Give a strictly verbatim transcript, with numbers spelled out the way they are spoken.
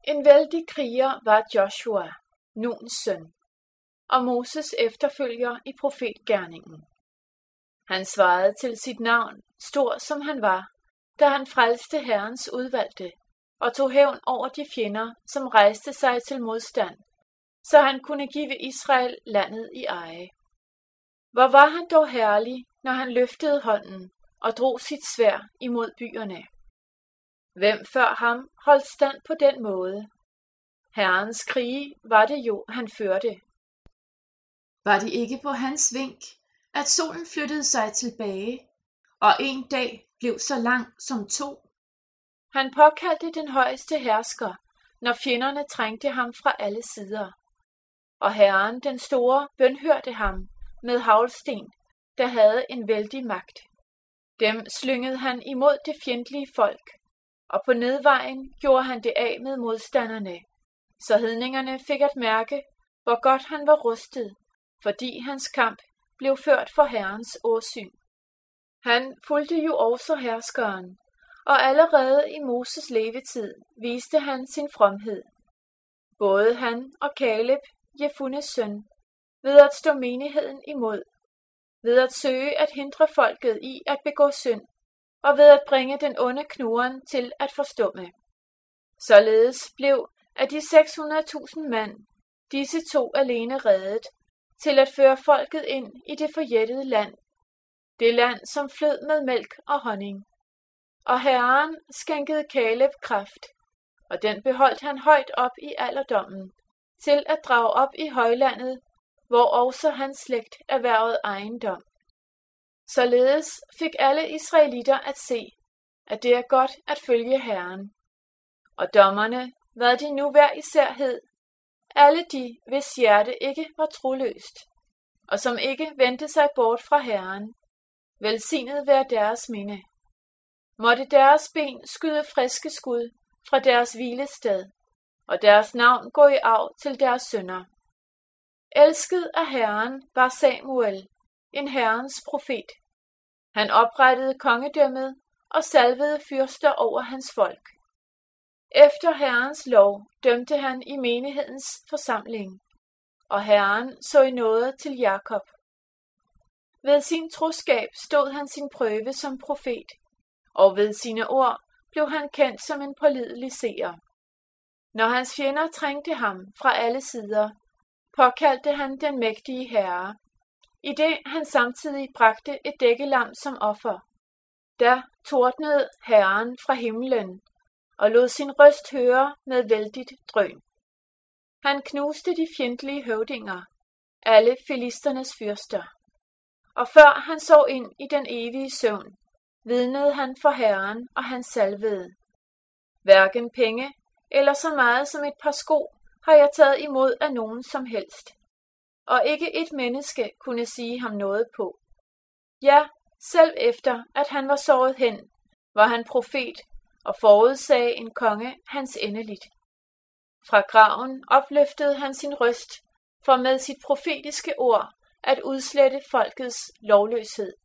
En vældig kriger var Joshua, Nuns søn, og Moses efterfølger i profetgerningen. Han svarede til sit navn, stor som han var, da han frelste Herrens udvalgte og tog hævn over de fjender, som rejste sig til modstand, så han kunne give Israel landet i eje. Hvor var han dog herlig, når han løftede hånden og drog sit sværd imod byerne. Hvem før ham holdt stand på den måde? Herrens krige var det jo, han førte. Var det ikke på hans vink, at solen flyttede sig tilbage, og en dag blev så lang som to? Han påkaldte den højeste hersker, når fjenderne trængte ham fra alle sider. Og Herren den store bønhørte ham med haglsten, der havde en vældig magt. Dem slyngede han imod det fjendtlige folk, og på nedvejen gjorde han det af med modstanderne, så hedningerne fik at mærke, hvor godt han var rustet, fordi hans kamp blev ført for Herrens åsyn. Han fulgte jo også herskeren, og allerede i Moses levetid viste han sin fromhed. Både han og Kaleb, Jefunnes søn, ved at stå menigheden imod, ved at søge at hindre folket i at begå synd, og ved at bringe den onde knurren til at forstumme. Således blev af de seks hundrede tusind mand disse to alene reddet, til at føre folket ind i det forjættede land, det land, som flød med mælk og honning. Og Herren skænkede Kaleb kraft, og den beholdt han højt op i alderdommen, til at drage op i højlandet, hvor også hans slægt erhvervede ejendom. Således fik alle israelitter at se, at det er godt at følge Herren. Og dommerne, hvad de nu hver især hed, alle de, hvis hjerte ikke var troløst, og som ikke vendte sig bort fra Herren, velsignet være deres minde. Måtte deres ben skyde friske skud fra deres hvilested, og deres navn gå i arv til deres sønner. Elsket af Herren var Samuel, en Herrens profet. Han oprettede kongedømmet og salvede fyrster over hans folk. Efter Herrens lov dømte han i menighedens forsamling, og Herren så i nåde til Jakob. Ved sin troskab stod han sin prøve som profet, og ved sine ord blev han kendt som en pålidelig seer. Når hans fjender trængte ham fra alle sider, påkaldte han den mægtige Herre, i det han samtidig bragte et dækkelam som offer. Da tordnede Herren fra himlen og lod sin røst høre med vældigt drøn. Han knuste de fjendtlige høvdinger, alle filisternes fyrster. Og før han så ind i den evige søvn, vidnede han for Herren og hans salvede. Hverken penge eller så meget som et par sko har jeg taget imod af nogen som helst, og ikke et menneske kunne sige ham noget på. Ja, selv efter at han var såret hen, var han profet og forudsagde en konge hans endeligt. Fra graven opløftede han sin røst for med sit profetiske ord at udslette folkets lovløshed.